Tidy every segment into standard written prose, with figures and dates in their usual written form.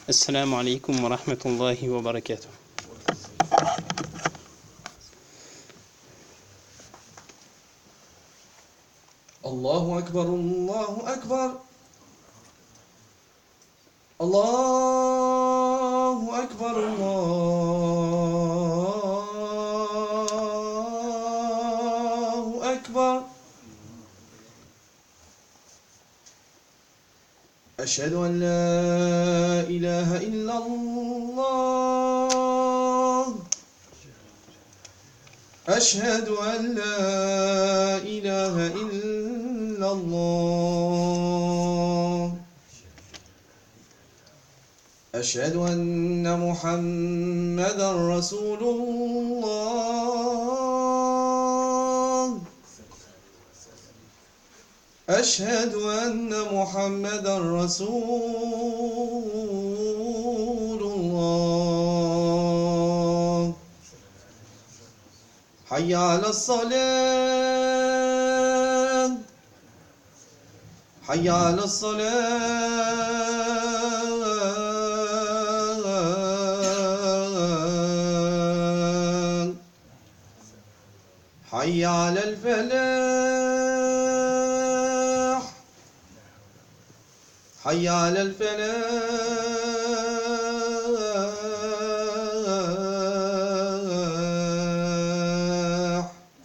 السلام عليكم ورحمة الله وبركاته. الله أكبر الله أكبر الله أكبر الله أكبر. أشهد أن لا إله إلا الله. أشهد أن لا إله إلا الله. أشهد أن محمدا رسول الله. أشهد أن محمدا رسول الله. حي على الصلاة. حي على الصلاة. حي على الفلاح. حي على الفلاح.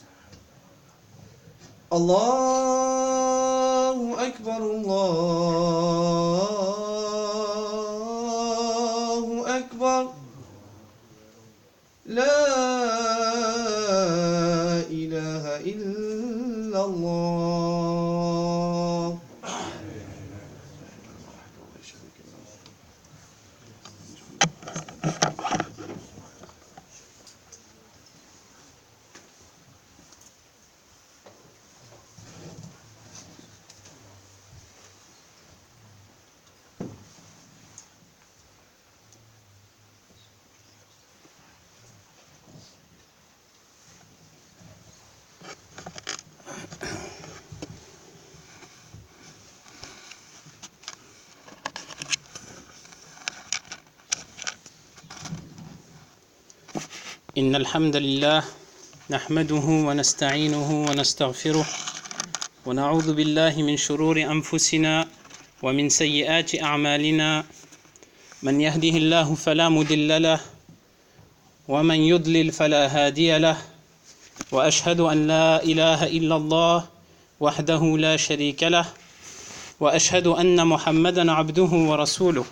الله أكبر الله أكبر. لا إله إلا الله. إن الحمد لله نحمده ونستعينه ونستغفره ونعوذ بالله من شرور أنفسنا ومن سيئات أعمالنا. من يهده الله فلا مضل له ومن يضلل فلا هادي له. وأشهد أن لا إله إلا الله وحده لا شريك له وأشهد أن محمدا عبده ورسوله.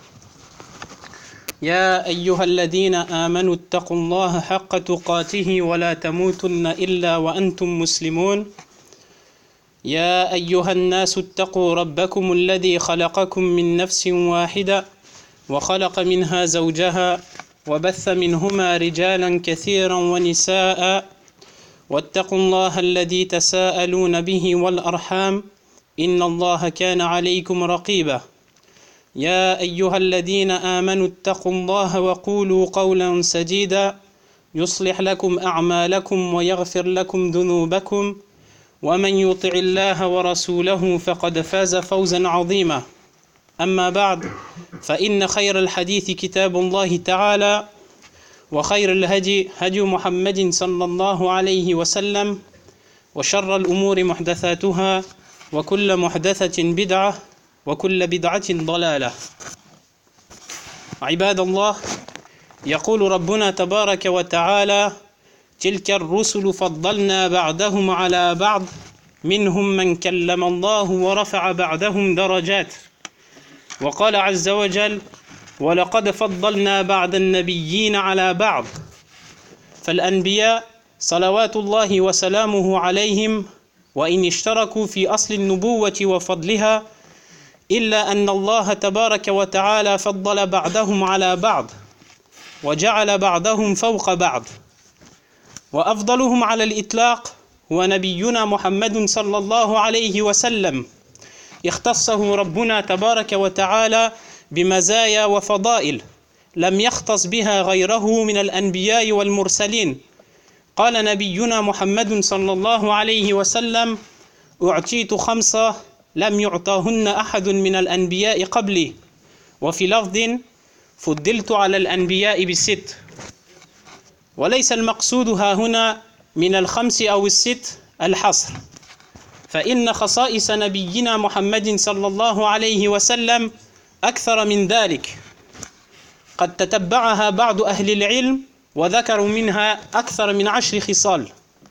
يا أيها الذين آمنوا اتقوا الله حق تقاته ولا تموتن إلا وأنتم مسلمون. يا أيها الناس اتقوا ربكم الذي خلقكم من نفس واحدة وخلق منها زوجها وبث منهما رجالا كثيرا ونساء. واتقوا الله الذي تساءلون به والأرحام إن الله كان عليكم رقيبا. يا أيها الذين آمنوا اتقوا الله وقولوا قولا سديدا يصلح لكم أعمالكم ويغفر لكم ذنوبكم ومن يطع الله ورسوله فقد فاز فوزا عظيما. أما بعد، فإن خير الحديث كتاب الله تعالى وخير الهدي هدي محمد صلى الله عليه وسلم وشر الأمور محدثاتها وكل محدثة بدعة وكل بدعة ضلالة. عباد الله، يقول ربنا تبارك وتعالى: تلك الرسل فضلنا بعضهم على بعض منهم من كلم الله ورفع بعضهم درجات. وقال عز وجل: ولقد فضلنا بعض النبيين على بعض. فالأنبياء صلوات الله وسلامه عليهم وإن اشتركوا في أصل النبوة وفضلها، إلا أن الله تبارك وتعالى فضل بعضهم على بعض وجعل بعضهم فوق بعض. وأفضلهم على الإطلاق هو نبينا محمد صلى الله عليه وسلم، اختصه ربنا تبارك وتعالى بمزايا وفضائل لم يختص بها غيره من الأنبياء والمرسلين. قال نبينا محمد صلى الله عليه وسلم: أعطيت 5 لم يعطاهن أحد من الأنبياء قبلي. وفي لفظ: فضلت على الأنبياء بالست. وليس المقصود ها هنا من الخمس أو الست الحصر، فإن خصائص نبينا محمد صلى الله عليه وسلم أكثر من ذلك، قد تتبعها بعض أهل العلم وذكروا منها أكثر من 10 خصال.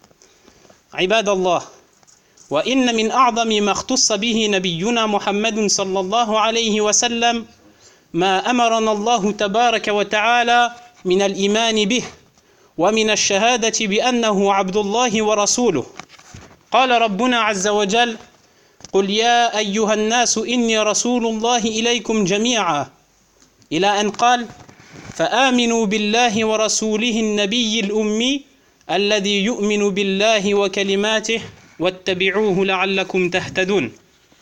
عباد الله، وإن من أعظم ما اختص به نبينا محمد صلى الله عليه وسلم ما أمرنا الله تبارك وتعالى من الإيمان به ومن الشهادة بأنه عبد الله ورسوله. قال ربنا عز وجل: قل يا أيها الناس إني رسول الله إليكم جميعا، إلى أن قال: فآمنوا بالله ورسوله النبي الأمي الذي يؤمن بالله وكلماته واتبعوه لعلكم تهتدون.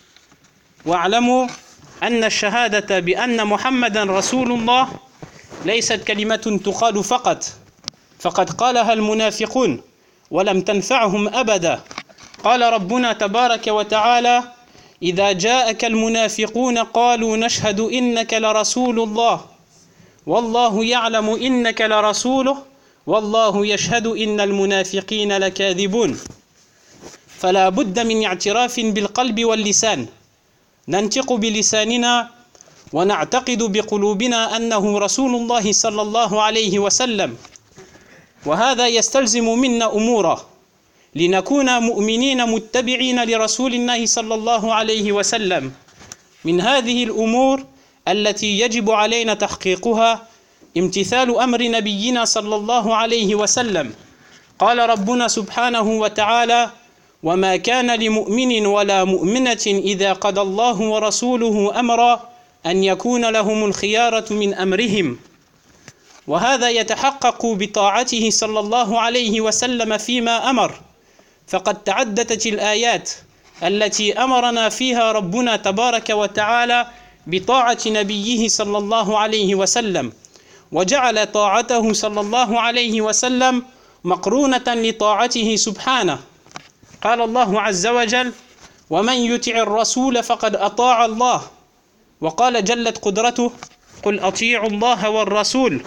واعلموا أن الشهادة بأن محمدا رسول الله ليست كلمة تقال فقد قالها المنافقون ولم تنفعهم أبدا. قال ربنا تبارك وتعالى: إذا جاءك المنافقون قالوا نشهد إنك لرسول الله والله يعلم إنك لرسوله والله يشهد إن المنافقين لكاذبون. فلا بد من اعتراف بالقلب واللسان، ننطق بلساننا ونعتقد بقلوبنا أنه رسول الله صلى الله عليه وسلم، وهذا يستلزم منا أمورا لنكون مؤمنين متبعين لرسول الله صلى الله عليه وسلم. من هذه الأمور التي يجب علينا تحقيقها امتثال أمر نبينا صلى الله عليه وسلم. قال ربنا سبحانه وتعالى: وما كان لمؤمن ولا مؤمنة إذا قضى الله ورسوله أمرا أن يكون لهم الخيارة من أمرهم. وهذا يتحقق بطاعته صلى الله عليه وسلم فيما أمر، فقد تعددت الآيات التي أمرنا فيها ربنا تبارك وتعالى بطاعة نبيه صلى الله عليه وسلم، وجعل طاعته صلى الله عليه وسلم مقرونة لطاعته سبحانه. قال الله عز وجل: ومن يطع الرسول فقد أطاع الله. وقال جلت قدرته: قل أطيعوا الله والرسول.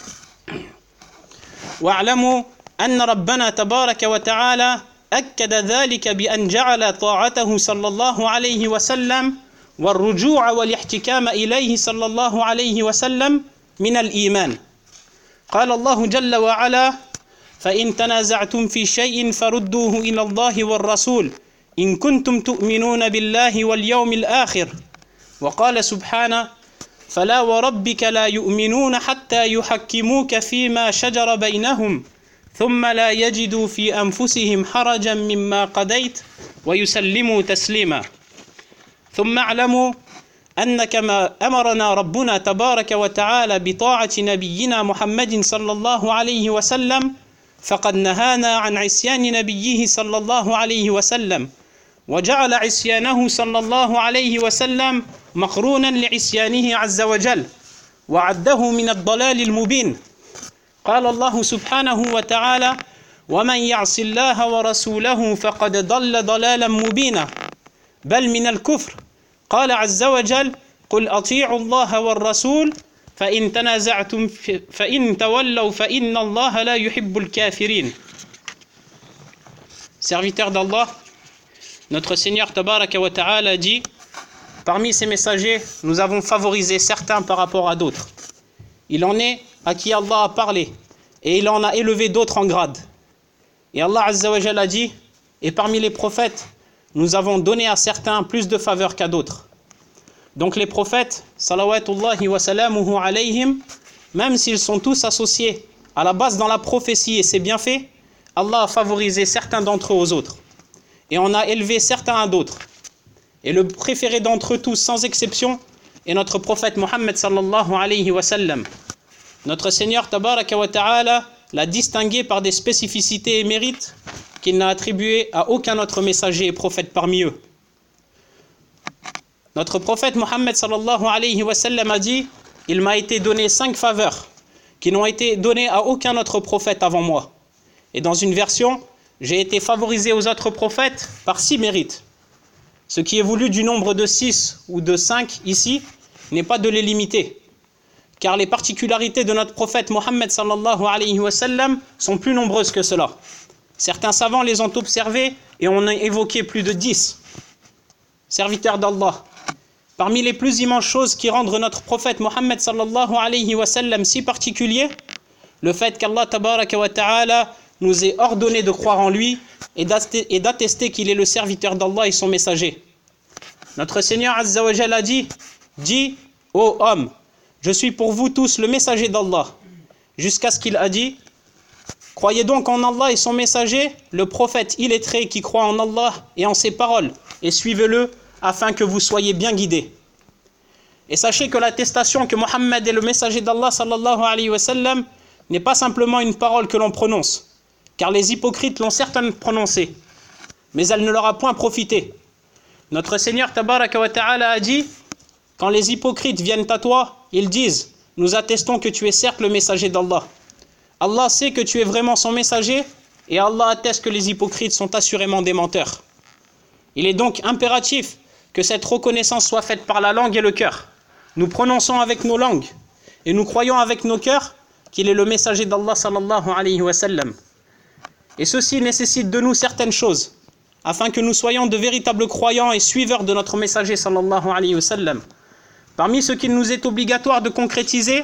واعلموا أن ربنا تبارك وتعالى أكد ذلك بأن جعل طاعته صلى الله عليه وسلم والرجوع والاحتكام إليه صلى الله عليه وسلم من الإيمان. قال الله جل وعلا: فإن تنازعتم في شيء فردوه إلى الله والرسول إن كنتم تؤمنون بالله واليوم الآخر. وقال سبحانه: فلا وربك لا يؤمنون حتى يحكموك فيما شجر بينهم ثم لا يجدوا في أنفسهم حرجا مما قضيت ويسلموا تسليما. ثم اعلموا أن كما أمرنا ربنا تبارك وتعالى بطاعة نبينا محمد صلى الله عليه وسلم، فقد نهانا عن عصيان نبيه صلى الله عليه وسلم، وجعل عصيانه صلى الله عليه وسلم مقرونا لعصيانه عز وجل، وعده من الضلال المبين. قال الله سبحانه وتعالى: ومن يعص الله ورسوله فقد ضل ضلالا مبينا، بل من الكفر. قال عز وجل: قل أطيعوا الله والرسول فإن تنازعتم فإن تولوا فإن الله لا يحب الكافرين. Serviteur d'Allah, notre Seigneur Tabaraka wa Ta'ala dit: parmi ces messagers, nous avons favorisé certains par rapport à d'autres. Il en est à qui Allah a parlé, et il en a élevé d'autres en grade. Et Allah Azza wa Jalla a dit: et parmi les prophètes, nous avons donné à certains plus de faveur qu'à d'autres. Donc les prophètes, salawatullahi wa salamuhu alayhim, même s'ils sont tous associés à la base dans la prophétie et ses bienfaits, Allah a favorisé certains d'entre eux aux autres. Et on a élevé certains à d'autres. Et le préféré d'entre eux tous, sans exception, est notre prophète Mohammed sallallahu alayhi wa sallam. Notre Seigneur tabaraka wa ta'ala l'a distingué par des spécificités et mérites qu'il n'a attribués à aucun autre messager et prophète parmi eux. Notre prophète Mohammed sallallahu alayhi wa sallam a dit: il m'a été donné 5 faveurs qui n'ont été données à aucun autre prophète avant moi. Et dans une version, j'ai été favorisé aux autres prophètes par 6 mérites. Ce qui est voulu du nombre de 6 ou de 5 ici n'est pas de les limiter, car les particularités de notre prophète Mohammed sallallahu alayhi wa sallam sont plus nombreuses que cela. Certains savants les ont observés et on a évoqué plus de 10 serviteurs d'Allah. Parmi les plus immenses choses qui rendent notre prophète Mohammed sallallahu alayhi wa sallam si particulier, le fait qu'Allah tabaraka wa ta'ala nous ait ordonné de croire en lui et d'attester qu'il est le serviteur d'Allah et son messager. Notre Seigneur Azza wa Jalla a dit « Dis, ô homme, je suis pour vous tous le messager d'Allah. » Jusqu'à ce qu'il a dit « Croyez donc en Allah et son messager, le prophète illettré qui croit en Allah et en ses paroles, et suivez-le afin que vous soyez bien guidés. » Et sachez que l'attestation que Mohammed est le messager d'Allah sallallahu alayhi wa sallam n'est pas simplement une parole que l'on prononce, car les hypocrites l'ont certainement prononcée, mais elle ne leur a point profité. Notre Seigneur tabaraka wa ta'ala a dit « Quand les hypocrites viennent à toi, ils disent « Nous attestons que tu es certes le messager d'Allah. » Allah sait que tu es vraiment son messager et Allah atteste que les hypocrites sont assurément des menteurs. Il est donc impératif que cette reconnaissance soit faite par la langue et le cœur. Nous prononçons avec nos langues et nous croyons avec nos cœurs qu'il est le messager d'Allah sallallahu alayhi wa sallam. Et ceci nécessite de nous certaines choses, afin que nous soyons de véritables croyants et suiveurs de notre messager sallallahu alayhi wa sallam. Parmi ce qu'il nous est obligatoire de concrétiser,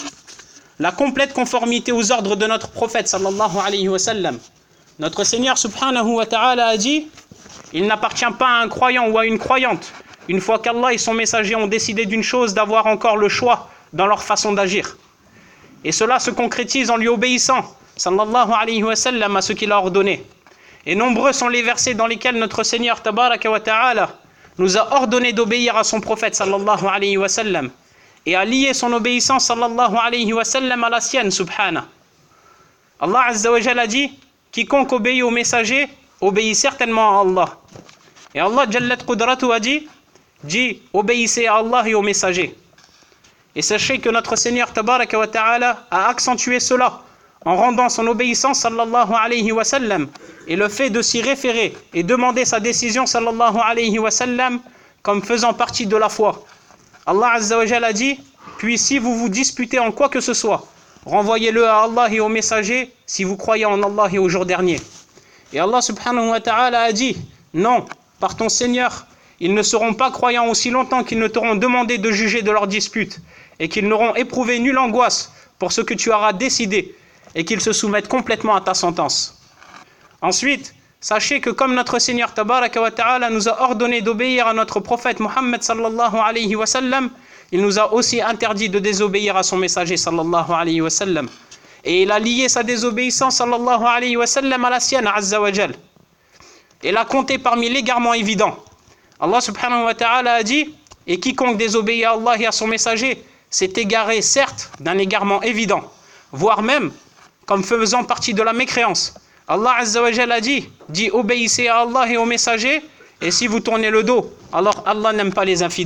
la complète conformité aux ordres de notre prophète sallallahu alayhi wa sallam. Notre Seigneur subhanahu wa ta'ala a dit « Il n'appartient pas à un croyant ou à une croyante, une fois qu'Allah et son messager ont décidé d'une chose, d'avoir encore le choix dans leur façon d'agir. Et cela se concrétise en lui obéissant sallallahu alayhi wa sallam à ce qu'il a ordonné. Et nombreux sont les versets dans lesquels notre Seigneur tabaraka wa ta'ala nous a ordonné d'obéir à son prophète sallallahu alayhi wa sallam et à lier son obéissance sallallahu alayhi wa sallam à la sienne subhana. Allah azza wa jalla dit « Quiconque obéit au messager obéit certainement à Allah. » Et Allah Jallat Qudratu a dit « Dis, obéissez à Allah et au messager. » Et sachez que notre Seigneur tabaraka wa ta'ala a accentué cela en rendant son obéissance sallallahu alayhi wa sallam et le fait de s'y référer et demander sa décision sallallahu alayhi wa sallam comme faisant partie de la foi. Allah azza wa jalla a dit « Puis si vous vous disputez en quoi que ce soit, renvoyez-le à Allah et au messager si vous croyez en Allah et au jour dernier. » Et Allah subhanahu wa ta'ala a dit « Non, par ton Seigneur, ils ne seront pas croyants aussi longtemps qu'ils ne t'auront demandé de juger de leur dispute et qu'ils n'auront éprouvé nulle angoisse pour ce que tu auras décidé et qu'ils se soumettent complètement à ta sentence. » Ensuite, sachez que comme notre Seigneur tabaraka wa ta'ala nous a ordonné d'obéir à notre prophète Mohammed sallallahu alayhi wa sallam, il nous a aussi interdit de désobéir à son messager sallallahu alayhi wa sallam. Et il a lié sa désobéissance sallallahu alayhi wa sallam à la sienne azza wa jal. Et l'a compté parmi l'égarement évident. Allah subhanahu wa ta'ala a dit « Et quiconque désobéit à Allah et à son messager s'est égaré certes d'un égarement évident, voire même comme faisant partie de la mécréance. » Allah azza wa jalla a dit « Dis obéissez à Allah et au messager, et si vous tournez le dos, alors Allah n'aime pas les infidèles. »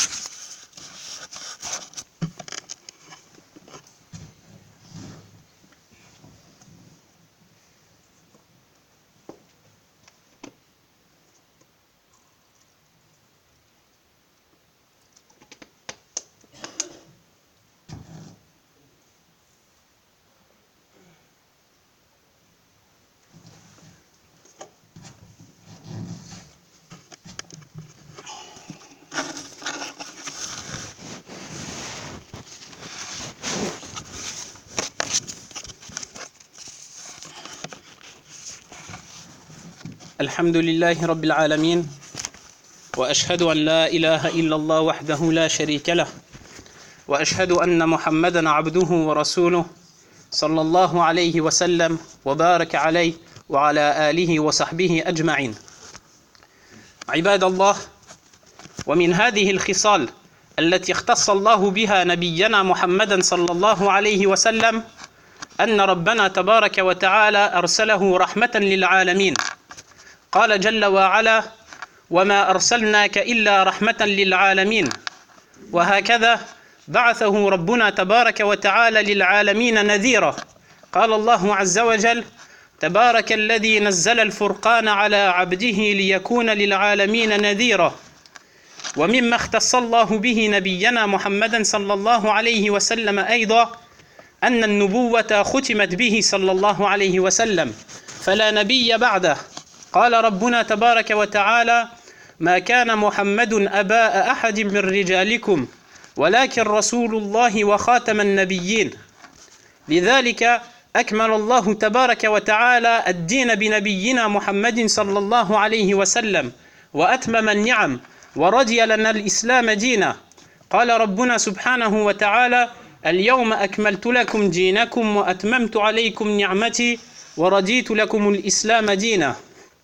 الحمد لله رب العالمين وأشهد أن لا إله إلا الله وحده لا شريك له وأشهد أن محمدا عبده ورسوله صلى الله عليه وسلم وبارك عليه وعلى آله وصحبه أجمعين. عباد الله، ومن هذه الخصال التي اختص الله بها نبينا محمدا صلى الله عليه وسلم أن ربنا تبارك وتعالى أرسله رحمة للعالمين. قال جل وعلا: وما أرسلناك إلا رحمة للعالمين. وهكذا بعثه ربنا تبارك وتعالى للعالمين نذيرا. قال الله عز وجل: تبارك الذي نزل الفرقان على عبده ليكون للعالمين نذيرا. ومما اختص الله به نبينا محمدا صلى الله عليه وسلم أيضا أن النبوة ختمت به صلى الله عليه وسلم فلا نبي بعده. قال ربنا تبارك وتعالى: ما كان محمد أبا أحد من رجالكم ولكن رسول الله وخاتم النبيين. لذلك أكمل الله تبارك وتعالى الدين بنبينا محمد صلى الله عليه وسلم وأتمم النعم ورضي لنا الإسلام دينا. قال ربنا سبحانه وتعالى: اليوم أكملت لكم دينكم وأتممت عليكم نعمتي ورضيت لكم الإسلام دينا.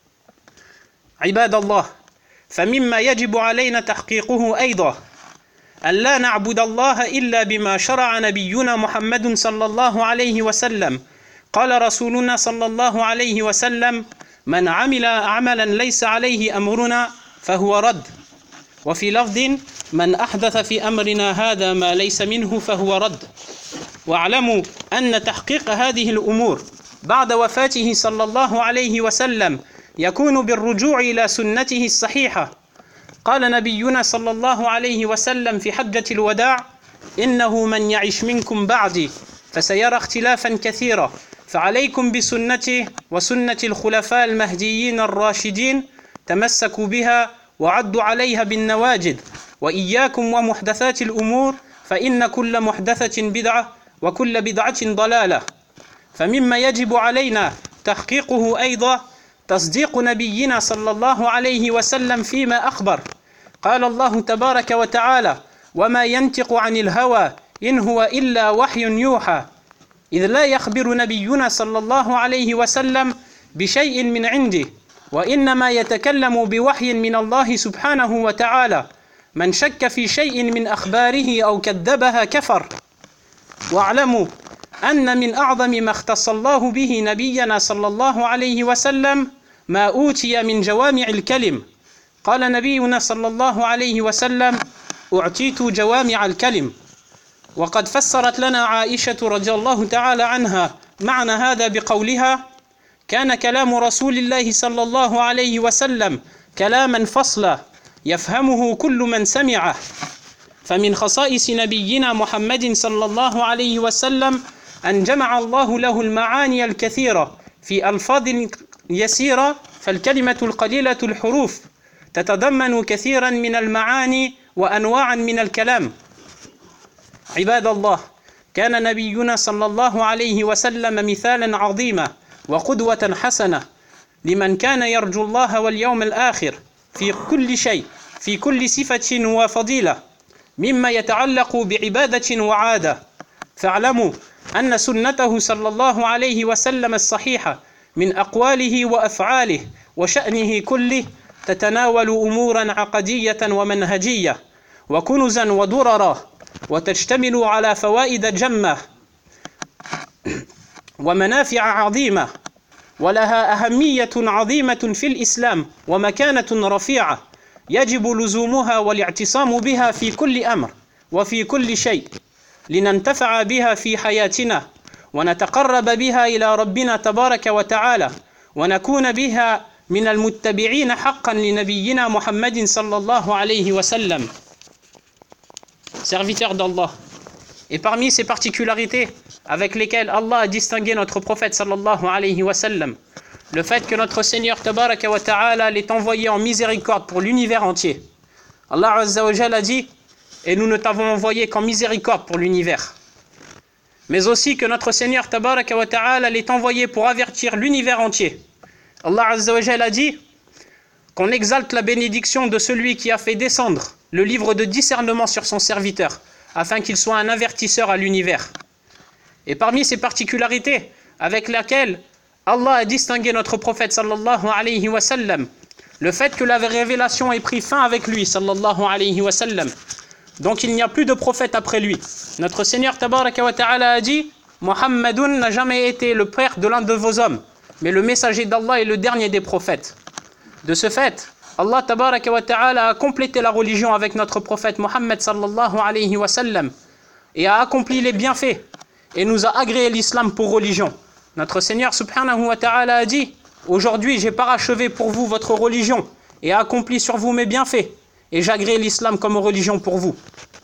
عباد الله، فمما يجب علينا تحقيقه أيضا أن لا نعبد الله إلا بما شرع نبينا محمد صلى الله عليه وسلم. قال رسولنا صلى الله عليه وسلم: من عمل عملا ليس عليه أمرنا فهو رد. وفي لفظ: من أحدث في أمرنا هذا ما ليس منه فهو رد. واعلموا أن تحقيق هذه الأمور بعد وفاته صلى الله عليه وسلم يكون بالرجوع إلى سنته الصحيحة. قال نبينا صلى الله عليه وسلم في حجة الوداع: إنه من يعش منكم بعدي فسيرى اختلافا كثيرا فعليكم بسنتي وسنة الخلفاء المهديين الراشدين تمسكوا بها وعضوا عليها بالنواجذ، وإياكم ومحدثات الأمور فإن كل محدثة بدعة وكل بدعة ضلالة. فمما يجب علينا تحقيقه أيضا تصديق نبينا صلى الله عليه وسلم فيما أخبر. قال الله تبارك وتعالى: وما ينطق عن الهوى إن هو إلا وحي يوحى. إذ لا يخبر نبينا صلى الله عليه وسلم بشيء من عنده، وإنما يتكلم بوحي من الله سبحانه وتعالى. من شك في شيء من أخباره أو كذبها كفر. واعلموا أن من أعظم ما اختص الله به نبينا صلى الله عليه وسلم ما أوتي من جوامع الكلم. قال نبينا صلى الله عليه وسلم: أعطيت جوامع الكلم. وقد فسرت لنا عائشة رضي الله تعالى عنها معنى هذا بقولها: كان كلام رسول الله صلى الله عليه وسلم كلاما فصلا يفهمه كل من سمعه. فمن خصائص نبينا محمد صلى الله عليه وسلم أن جمع الله له المعاني الكثيرة في ألفاظ يسيرة، فالكلمة القليلة الحروف تتضمن كثيرا من المعاني وأنواعا من الكلام. عباد الله، كان نبينا صلى الله عليه وسلم مثالا عظيما وقدوة حسنة لمن كان يرجو الله واليوم الآخر في كل شيء، في كل صفة وفضيلة مما يتعلق بعبادة وعادة. فاعلموا أن سنته صلى الله عليه وسلم الصحيحة من أقواله وأفعاله وشأنه كله تتناول أمورا عقدية ومنهجية وكنزا ودررا، وتشتمل على فوائد جمة ومنافع عظيمة، ولها أهمية عظيمة في الإسلام ومكانة رفيعة يجب لزومها والاعتصام بها في كل أمر وفي كل شيء، لننتفع بها في حياتنا ونتقرب بها إلى ربنا تبارك وتعالى، ونكون بها من المتبعين حقا لنبينا محمد صلى الله عليه وسلم. Serviteurs d'Allah, et parmi ces particularités avec lesquelles Allah a distingué notre prophète sallallahu alayhi wa sallam, le fait que notre Seigneur tabaraka wa ta'ala l'ait envoyé en miséricorde pour l'univers entier. Allah azza wa jalla a dit: et nous ne t'avons envoyé qu'en miséricorde pour l'univers. Mais aussi que notre Seigneur tabaraka wa ta'ala l'ait envoyé pour avertir l'univers entier. Allah azza wa jalla a dit qu'on exalte la bénédiction de celui qui a fait descendre le livre de discernement sur son serviteur, afin qu'il soit un avertisseur à l'univers. Et parmi ces particularités avec lesquelles Allah a distingué notre prophète sallallahu alayhi wa sallam, le fait que la révélation ait pris fin avec lui sallallahu alayhi wa sallam, donc il n'y a plus de prophète après lui. Notre Seigneur tabaraka wa ta'ala a dit: Muhammadun n'a jamais été le père de l'un de vos hommes, mais le messager d'Allah est le dernier des prophètes. De ce fait, Allah tabaraka wa ta'ala a complété la religion avec notre prophète Muhammad sallallahu alayhi wa sallam et a accompli les bienfaits et nous a agréé l'islam pour religion. Notre Seigneur subhanahu wa ta'ala a dit: aujourd'hui j'ai parachevé pour vous votre religion et accompli sur vous mes bienfaits, et j'agrée l'islam comme religion pour vous.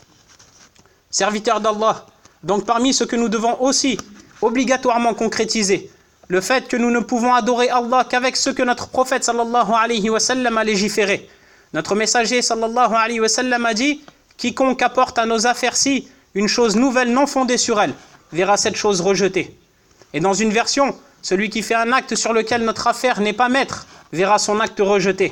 Serviteurs d'Allah, donc parmi ce que nous devons aussi obligatoirement concrétiser, le fait que nous ne pouvons adorer Allah qu'avec ce que notre prophète sallallahu alayhi wa sallam a légiféré. Notre messager sallallahu alayhi wa sallam a dit « Quiconque apporte à nos affaires-ci une chose nouvelle non fondée sur elle, verra cette chose rejetée. » Et dans une version, celui qui fait un acte sur lequel notre affaire n'est pas maître, verra son acte rejeté.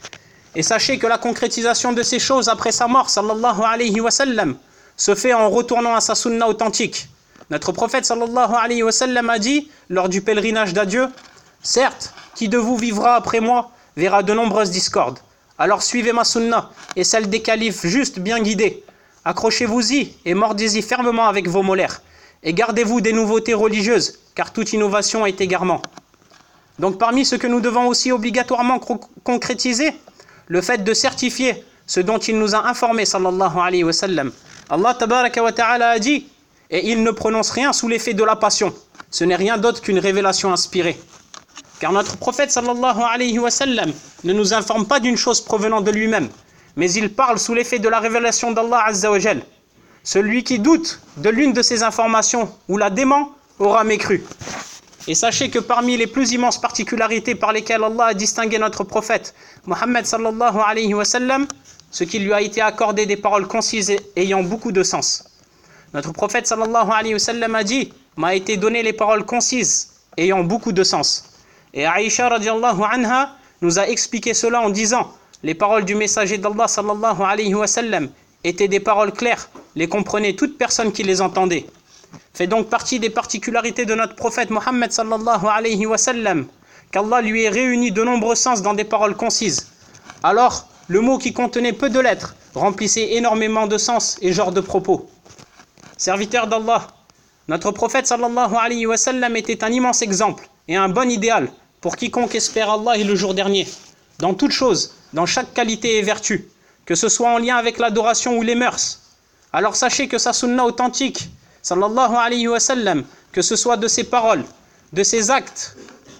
Et sachez que la concrétisation de ces choses après sa mort sallallahu alayhi wa sallam se fait en retournant à sa sunna authentique. Notre prophète sallallahu alayhi wa sallam a dit lors du pèlerinage d'adieu, « Certes, qui de vous vivra après moi verra de nombreuses discordes. Alors suivez ma sunna et celle des califes justes bien guidés. Accrochez-vous-y et mordez-y fermement avec vos molaires. Et gardez-vous des nouveautés religieuses, car toute innovation est égarement. » Donc parmi ce que nous devons aussi obligatoirement concrétiser, le fait de certifier ce dont il nous a informé sallallahu alayhi wa sallam. Allah tabaraka wa ta'ala a dit « Et il ne prononce rien sous l'effet de la passion. Ce n'est rien d'autre qu'une révélation inspirée. » Car notre prophète sallallahu alayhi wa sallam ne nous informe pas d'une chose provenant de lui-même, mais il parle sous l'effet de la révélation d'Allah azza wa jal. Celui qui doute de l'une de ces informations ou la dément aura mécru. Et sachez que parmi les plus immenses particularités par lesquelles Allah a distingué notre prophète Muhammad sallallahu alayhi wa sallam, ce qui lui a été accordé des paroles concises et ayant beaucoup de sens. Notre prophète sallallahu alayhi wa sallam a dit « M'a été donné les paroles concises ayant beaucoup de sens ». Et Aïcha radiallahu anha nous a expliqué cela en disant « Les paroles du messager d'Allah sallallahu alayhi wa sallam étaient des paroles claires, les comprenait toute personne qui les entendait. » Fait donc partie des particularités de notre prophète Muhammad sallallahu alayhi wa sallam qu'Allah lui ait réuni de nombreux sens dans des paroles concises. Alors, le mot qui contenait peu de lettres remplissait énormément de sens et genres de propos. Serviteurs d'Allah, notre prophète sallallahu alayhi wa sallam était un immense exemple et un bon idéal pour quiconque espère Allah et le jour dernier, dans toutes choses, dans chaque qualité et vertu, que ce soit en lien avec l'adoration ou les mœurs. Alors sachez que sa sunna authentique, sallallahu alayhi wa sallam, que ce soit de ses paroles, de ses actes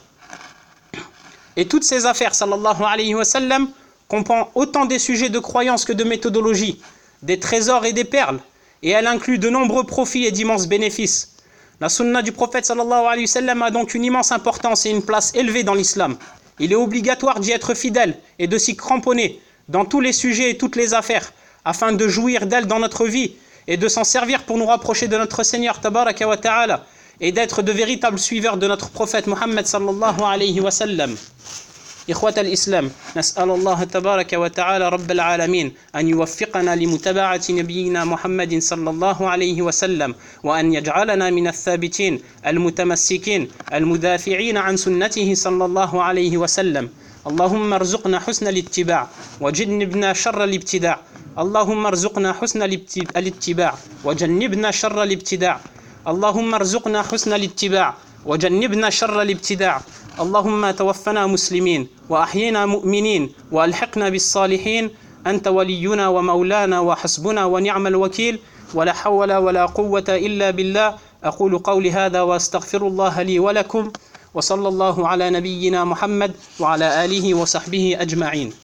et toutes ses affaires, sallallahu alayhi wa sallam, comprend autant des sujets de croyance que de méthodologie, des trésors et des perles, et elle inclut de nombreux profits et d'immenses bénéfices. La sunna du prophète sallallahu alayhi wa sallam a donc une immense importance et une place élevée dans l'islam. Il est obligatoire d'y être fidèle et de s'y cramponner dans tous les sujets et toutes les affaires, afin de jouir d'elle dans notre vie et de s'en servir pour nous rapprocher de notre Seigneur tabaraka wa ta'ala et d'être de véritables suiveurs de notre prophète Muhammad sallallahu alayhi wa sallam. إخوة الإسلام نسأل الله تبارك وتعالى رب العالمين أن يوفقنا لمتابعة نبينا محمد صلى الله عليه وسلم وأن يجعلنا من الثابتين المتمسكين المدافعين عن سنته صلى الله عليه وسلم. اللهم ارزقنا حسن الاتباع وجنبنا شر الابتداع. اللهم ارزقنا حسن الاتباع وجنبنا شر الابتداع. اللهم ارزقنا حسن الاتباع وجنبنا شر الابتداع. اللهم توفنا مسلمين وأحينا مؤمنين وألحقنا بالصالحين. أنت ولينا ومولانا وحسبنا ونعم الوكيل ولا حول ولا قوة إلا بالله. أقول قولي هذا وأستغفر الله لي ولكم وصلى الله على نبينا محمد وعلى آله وصحبه أجمعين.